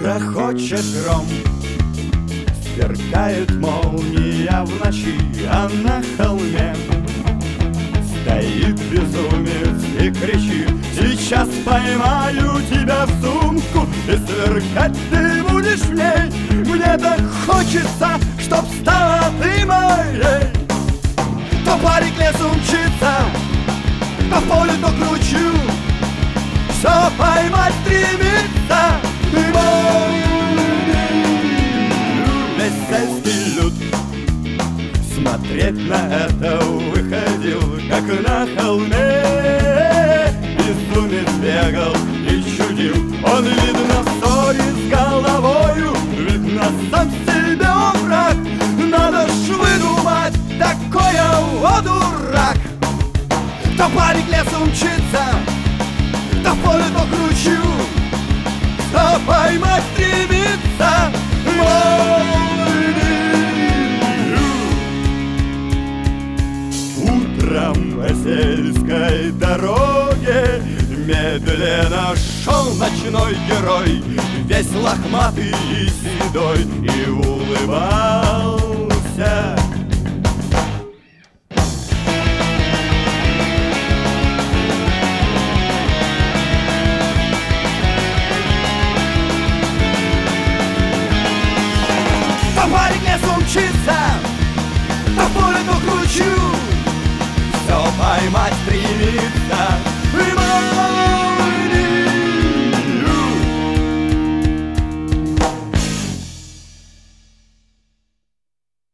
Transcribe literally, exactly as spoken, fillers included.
Грохочет гром, сверкает молния в ночи, а на холме стоит безумец и кричит: сейчас поймаю тебя в сумку, и сверкать ты будешь в ней. Мне так хочется, чтоб стала ты моей. То парик лесу мчится, то в поле, то к ручью, все поймать стремится. Весь сельский люд смотреть на это выходил, как на холме. Безумец бегал и чудил, он, видно, в ссоре с головою, видно, сам себе он враг. Надо ж выдумать такое, о дурак. То парик лесом мчится, то в поле, то к ручью, а поймать стремится молнию. Утром по сельской дороге медленно шел ночной герой, весь лохматый и седой, и улыбался. Парик лесом мчится, то в поле, то к ручью, все поймать стремится.